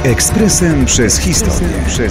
Ekspresem przez historię.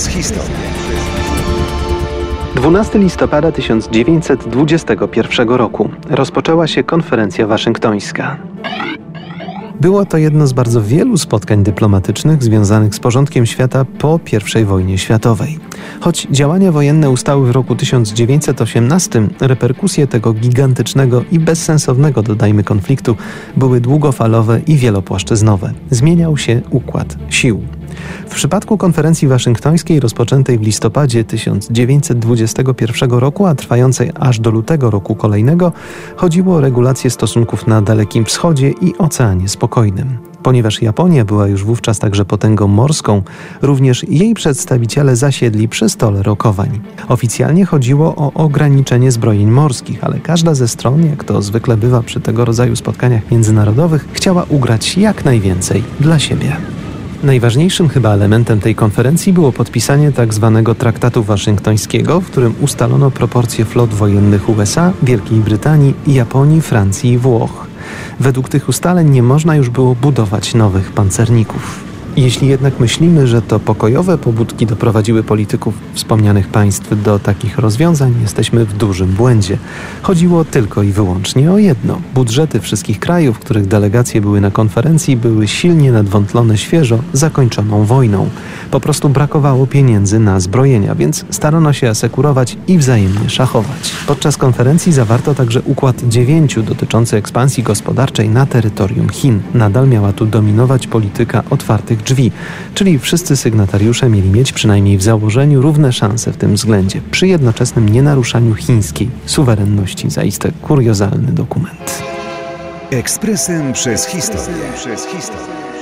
12 listopada 1921 roku rozpoczęła się konferencja waszyngtońska. Było to jedno z bardzo wielu spotkań dyplomatycznych związanych z porządkiem świata po I wojnie światowej. Choć działania wojenne ustały w roku 1918, reperkusje tego gigantycznego i bezsensownego, dodajmy, konfliktu były długofalowe i wielopłaszczyznowe. Zmieniał się układ sił. W przypadku konferencji waszyngtońskiej rozpoczętej w listopadzie 1921 roku, a trwającej aż do lutego roku kolejnego, chodziło o regulację stosunków na Dalekim Wschodzie i Oceanie Spokojnym. Ponieważ Japonia była już wówczas także potęgą morską, również jej przedstawiciele zasiedli przy stole rokowań. Oficjalnie chodziło o ograniczenie zbrojeń morskich, ale każda ze stron, jak to zwykle bywa przy tego rodzaju spotkaniach międzynarodowych, chciała ugrać jak najwięcej dla siebie. Najważniejszym chyba elementem tej konferencji było podpisanie tzw. traktatu waszyngtońskiego, w którym ustalono proporcje flot wojennych USA, Wielkiej Brytanii, Japonii, Francji i Włoch. Według tych ustaleń nie można już było budować nowych pancerników. Jeśli jednak myślimy, że to pokojowe pobudki doprowadziły polityków wspomnianych państw do takich rozwiązań, jesteśmy w dużym błędzie. Chodziło tylko i wyłącznie o jedno. Budżety wszystkich krajów, których delegacje były na konferencji, były silnie nadwątlone świeżo zakończoną wojną. Po prostu brakowało pieniędzy na zbrojenia, więc starano się asekurować i wzajemnie szachować. Podczas konferencji zawarto także układ 9 dotyczący ekspansji gospodarczej na terytorium Chin. Nadal miała tu dominować polityka otwartych drzwi, czyli wszyscy sygnatariusze mieli mieć przynajmniej w założeniu równe szanse w tym względzie, przy jednoczesnym nienaruszaniu chińskiej suwerenności. Zaiste kuriozalny dokument. Ekspresem przez historię.